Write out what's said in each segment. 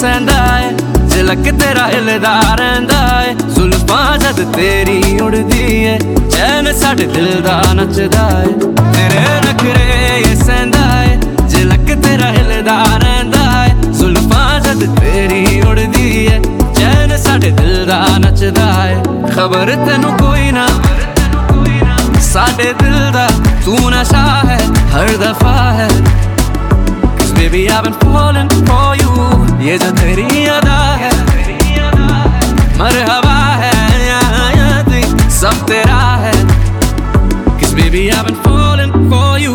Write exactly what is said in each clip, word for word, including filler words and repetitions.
सहंदा है, झलक तेरा हिलदा रहिंदा है। जुल्फां जद तेरी उड़दी है, चैन साडे दिल दा नचदा है। तेरे नखरे ये सहंदा है, झलक तेरा हिलदा रहिंदा है। जुल्फां जद तेरी उड़दी है, चैन साडे दिल दा नचदा है। खबर तेनू कोई ना साडे दिल दा, तू नशा है हर दफा है। Cause baby I've been falling for you, ये जो तेरी अदा है मरहबा है, यहाँ यहाँ दी सब तेरा है। Cause baby I've been falling for you।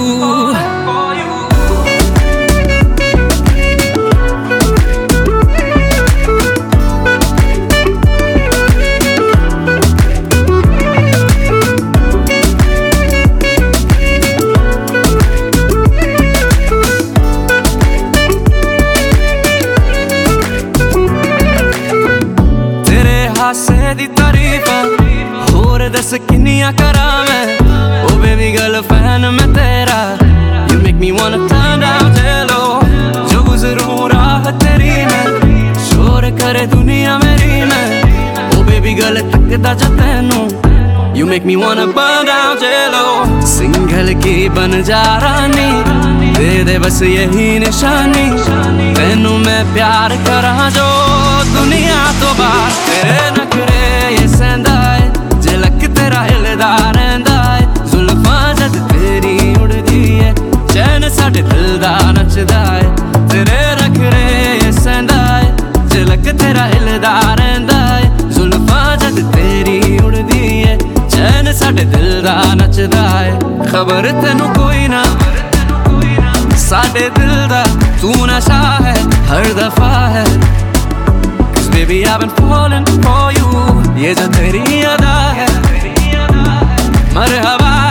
हासे दी तारीफा होर दस किन्नियां करा मैं। ओ बेबी गर्ल फैन मैं तेरा, you make me wanna turn down जेलो। जो गुजरूं राह तेरी में, शोर करे दुनिया मेरी में। ओ बेबी गर्ल तकदा जा तैनू, you make me wanna burn down jello. Single की बन जा रानी, दे दे बस यही निशानी। तैनू मैं प्यार करा जो दुनिया तो बाहर। तेरे नखरे ये सहंदा है, झलक तेरा हिलदा रहिंदा है। जुल्फां जद तेरी उड़दी है, चैन साडे दिल दा नचदा है। तेरे नखरे ये सहंदा है, झलक तेरा हिलदा रहिंदा है। जुल्फां जद तेरी उड़दी है, चैन साडे दिल दा नचदा है। खबर तेनू कोई ना साडे दिल दा, तू नशा है हर दफा है। Cause baby I've been falling for you, ये जो तेरी अदा है मरहबा